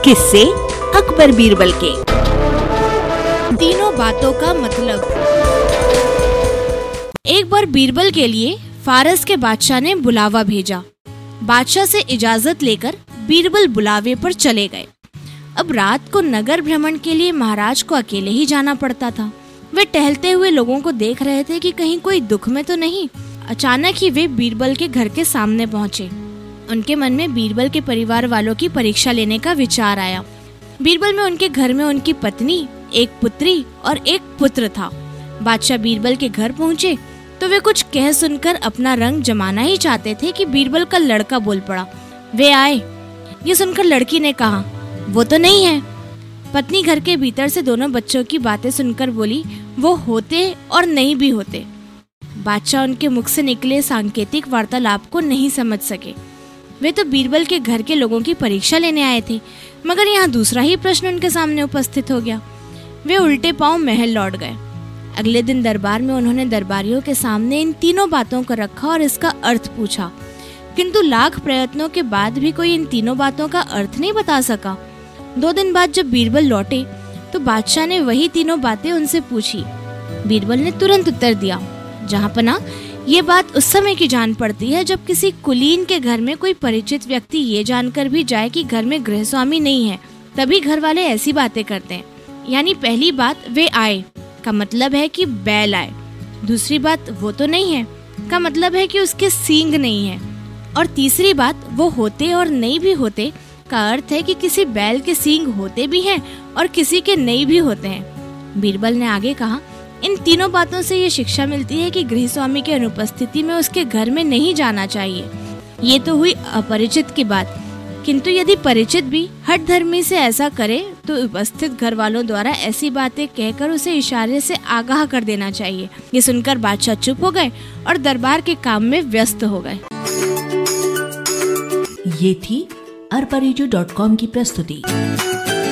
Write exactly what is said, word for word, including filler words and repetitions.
किस्से अकबर बीरबल के। तीनों बातों का मतलब। एक बार बीरबल के लिए फारस के बादशाह ने बुलावा भेजा। बादशाह से इजाजत लेकर बीरबल बुलावे पर चले गए। अब रात को नगर भ्रमण के लिए महाराज को अकेले ही जाना पड़ता था। वे टहलते हुए लोगों को देख रहे थे कि कहीं कोई दुख में तो नहीं। अचानक ही वे बीरबल के घर के सामने पहुंचे। उनके मन में बीरबल के परिवार वालों की परीक्षा लेने का विचार आया। बीरबल में उनके घर में उनकी पत्नी, एक पुत्री और एक पुत्र था। बादशाह बीरबल के घर पहुंचे तो वे कुछ कह सुनकर अपना रंग जमाना ही चाहते थे कि बीरबल का लड़का बोल पड़ा, वे आए। ये सुनकर लड़की ने कहा, वो तो नहीं है। पत्नी घर के भीतर से दोनों बच्चों की बातें सुनकर बोली, वो होते और नहीं भी होते। बादशाह उनके मुख से निकले सांकेतिक वार्तालाप को नहीं समझ सके। वे तो बीरबल के घर के लोगों की परीक्षा लेने आए थे, मगर यहाँ दूसरा ही प्रश्न उनके सामने उपस्थित हो गया। वे उल्टे पांव महल लौट गए। अगले दिन दरबार में उन्होंने दरबारियों के सामने इन तीनों बातों को रखा और इसका अर्थ पूछा, किंतु लाख प्रयत्नों के बाद भी कोई इन तीनों बातों का अर्थ नहीं बता सका। दो दिन बाद जब बीरबल लौटे तो बादशाह ने वही तीनों बातें उनसे पूछी। बीरबल ने तुरंत उत्तर दिया, जहाँपना ये बात उस समय की जान पड़ती है जब किसी कुलीन के घर में कोई परिचित व्यक्ति ये जानकर भी जाए कि घर में गृहस्वामी नहीं है, तभी घर वाले ऐसी बातें करते हैं। यानी पहली बात वे आए का मतलब है कि बैल आए। दूसरी बात वो तो नहीं है का मतलब है कि उसके सींग नहीं है। और तीसरी बात वो होते और नहीं भी होते का अर्थ है कि किसी बैल के सींग होते भी हैं और किसी के नहीं भी होते हैं। बीरबल ने आगे कहा, इन तीनों बातों से ये शिक्षा मिलती है कि गृहस्वामी के अनुपस्थिति में उसके घर में नहीं जाना चाहिए। ये तो हुई अपरिचित की बात, किंतु यदि परिचित भी हठ धर्मी से ऐसा करे तो उपस्थित घर वालों द्वारा ऐसी बातें कहकर उसे इशारे से आगाह कर देना चाहिए। ये सुनकर बादशाह चुप हो गए और दरबार के काम में व्यस्त हो गए। ये थी अरपा रेडियो डॉट कॉम की प्रस्तुति।